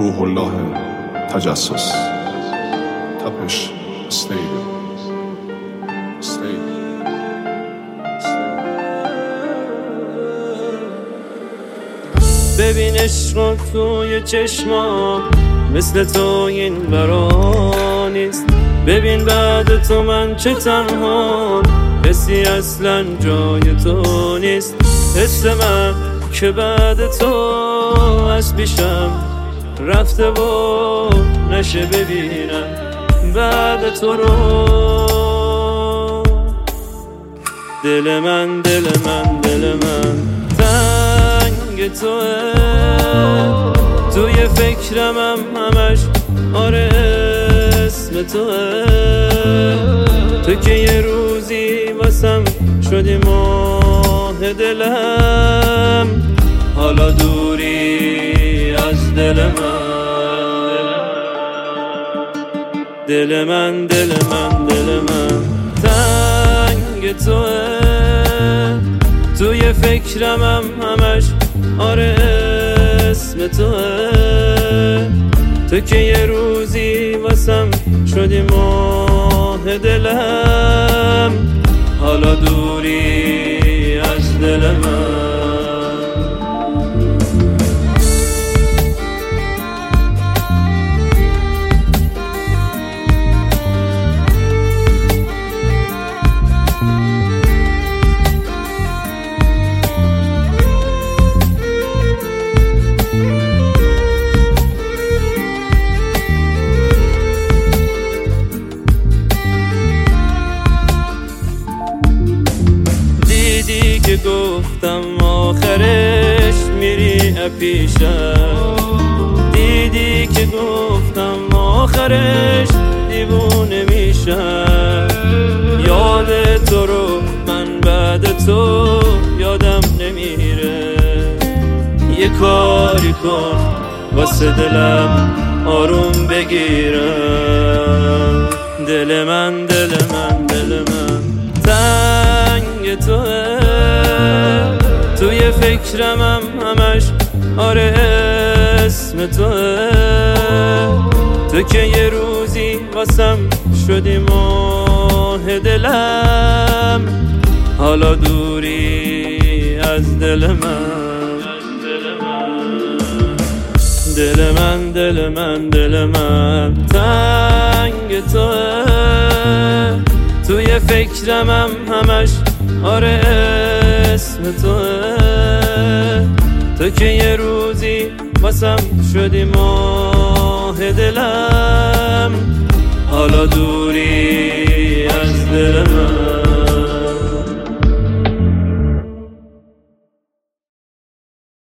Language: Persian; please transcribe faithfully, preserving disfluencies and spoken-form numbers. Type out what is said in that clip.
روح الله تجسس تپش استیدیوم ببین عشق توی چشمام مثل تو این برا نیست. ببین بعد تو من چه تنها، کسی اصلا جای تو نیست. حس من که بعد تو از پیشم رفته و نشه ببینم بعد تو رو. دل من دل من دل من تنگ توه، توی فکرم هم همش آره اسم توه. تو که یه روزی واسم شدی ماه دلم، حالا دوری از دل من. دل من دل من دل من تنگ توه، توی فکرم هم همش آره اسم توه. تو که یه روزی واسم شدی ماه دلم، حالا دوری از دل من. دیدی که گفتم آخرش میری پیشم، دیدی که گفتم آخرش دیوونه میشم. یاد تو رو من بعد تو یادم نمیره. یه کاری کن واسه دلم آروم بگیرم. دل من دل من دل من تنگ توه، توی فکرم هم همش آره اسم توه. تو که یه روزی واسم شدی ماه دلم، حالا دوری از دل من. دل من دل من دل من تنگ توه، توی فکرم هم همش آره اسم توه. تو که یه روزی واسم شدی ماه دلم، حالا دوری از دل من.